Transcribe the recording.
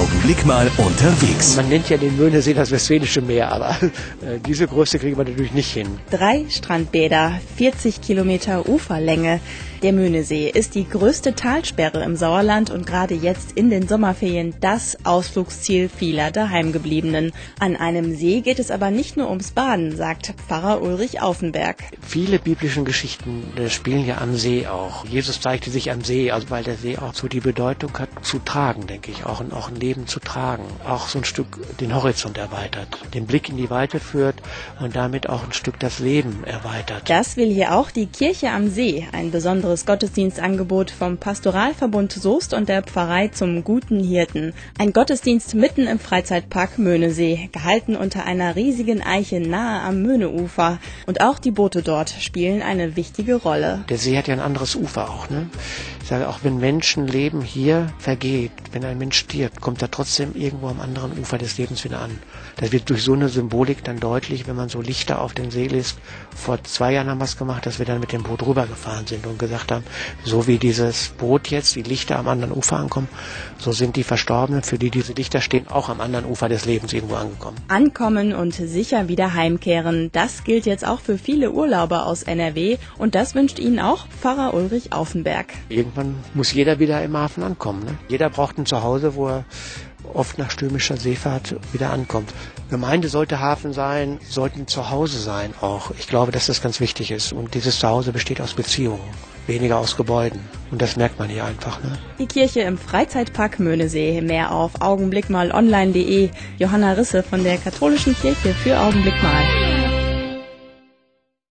Augenblick mal unterwegs. Man nennt ja den Möhnesee das Westfälische Meer, aber diese Größe kriegen wir natürlich nicht hin. 3 Strandbäder, 40 Kilometer Uferlänge. Der Möhnesee ist die größte Talsperre im Sauerland und gerade jetzt in den Sommerferien das Ausflugsziel vieler Daheimgebliebenen. An einem See geht es aber nicht nur ums Baden, sagt Pfarrer Ulrich Auffenberg. Viele biblische Geschichten spielen ja am See auch. Jesus zeigte sich am See, also weil der See auch so die Bedeutung hat, zu tragen, denke ich, auch ein Leben zu tragen. Auch so ein Stück den Horizont erweitert, den Blick in die Weite führt und damit auch ein Stück das Leben erweitert. Das will hier auch die Kirche am See, ein besonderes Gottesdienstangebot vom Pastoralverbund Soest und der Pfarrei zum Guten Hirten. Ein Gottesdienst mitten im Freizeitpark Möhnesee, gehalten unter einer riesigen Eiche nahe am Möhneufer. Und auch die Boote dort spielen eine wichtige Rolle. Der See hat ja ein anderes Ufer auch, ne? Ich sage, auch wenn Menschenleben hier vergeht, wenn ein Mensch stirbt, kommt er trotzdem irgendwo am anderen Ufer des Lebens wieder an. Das wird durch so eine Symbolik dann deutlich, wenn man so Lichter auf den See lässt. Vor 2 Jahren haben wir es gemacht, dass wir dann mit dem Boot rübergefahren sind und gesagt haben, so wie dieses Boot jetzt, die Lichter am anderen Ufer ankommen, so sind die Verstorbenen, für die diese Lichter stehen, auch am anderen Ufer des Lebens irgendwo angekommen. Ankommen und sicher wieder heimkehren, das gilt jetzt auch für viele Urlauber aus NRW und das wünscht Ihnen auch Pfarrer Ulrich Auffenberg. Irgendwann muss jeder wieder im Hafen ankommen, ne? Jeder braucht ein Zuhause, wo er oft nach stürmischer Seefahrt wieder ankommt. Gemeinde sollte Hafen sein, sollten Zuhause sein auch. Ich glaube, dass das ganz wichtig ist. Und dieses Zuhause besteht aus Beziehungen, weniger aus Gebäuden. Und das merkt man hier einfach, ne? Die Kirche im Freizeitpark Möhnesee. Mehr auf augenblickmalonline.de. Johanna Risse von der Katholischen Kirche für Augenblick mal.